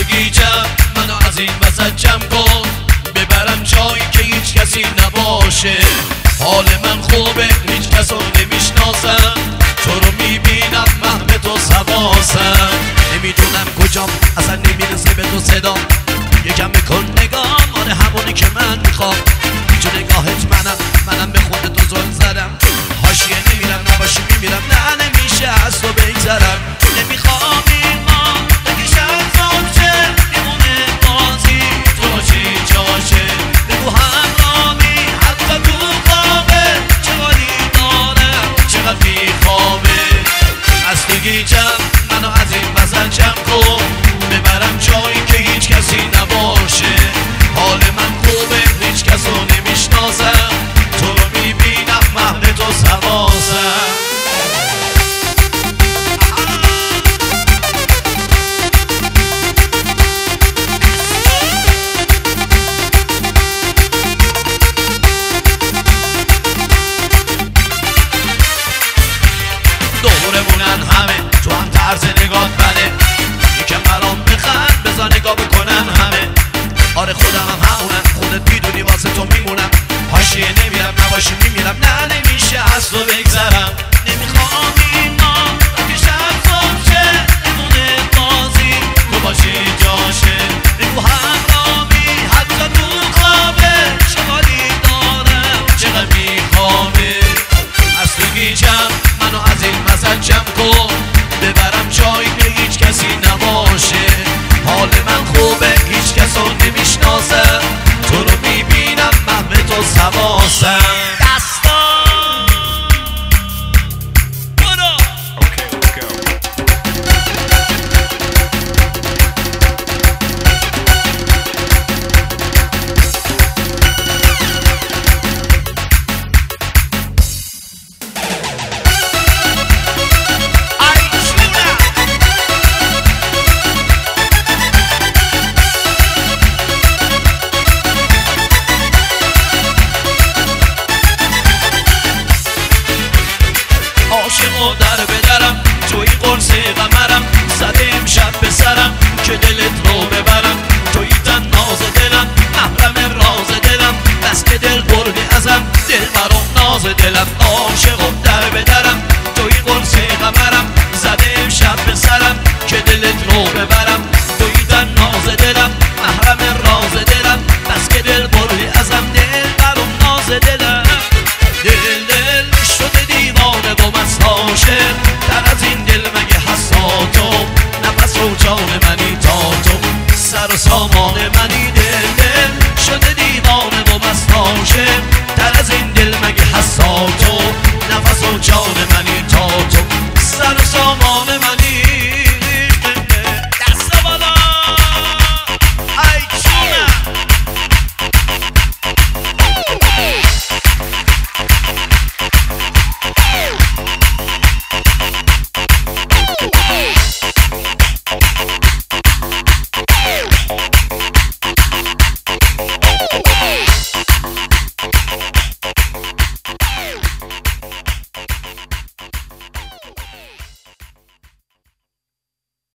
هستگی جمع منو از این وسط جمع کن، ببرم جایی که هیچ کسی نباشه. حال من خوبه هیچ کس رو نمیشناسم، تو رو میبینم محو تو سواسم. نمیدونم کجام اصلا نمیرسه به تو صدا، یکم بکن نگاه، آره همونی که من میخوام. جو نگاهت منم به خود تو زل زدم. حاشیه نمیرم نباشی میمیرم، نه نمیشه از تو بگذرم. نمیخوام ایمان بکشم زوجه میمونه بازی، تو باشی جاشه بگو همرامی حتی تو خوابه. چقدری دارم چقدر میخوابه. هستگی جمع منو از این وسط جمع کن، ببرم جایی که هیچ کسی نباشه. حال من خوبه هیچ کس رو نمیشناسم، تو رو میبینم محو تو سواسم. دورمونن همه تو هم طرز نگات بده، یکم برام بخند بذار نگاه بکنن همه. آره خودم هم همونم، خودت میدونی واسه تو میمونم. حاشیه نمیرم نباشی میمیرم، نه نمیشه از تو بگذرم. نمیخوام ایمان بکشم زوجه نمونه بازی، تو باشی جاشه بگو همرامی حتی تو خوابه. چقدری دارم چقدر میخوابه. هستگی جمع منو از این وسط جمع کن، ببرم جایی که هیچ کسی نباشه. حال من خوبه هیچ کس رو نمیشناسم، تو رو میبینم محو تو سواسم. عاشق و در بدرم توی قرص قمرم، زده امشب به سرم که دلت رو ببرم. توی تن ناز دلم محرم راز دلم، بس که دل بردی ازم دل برام ناز دلم.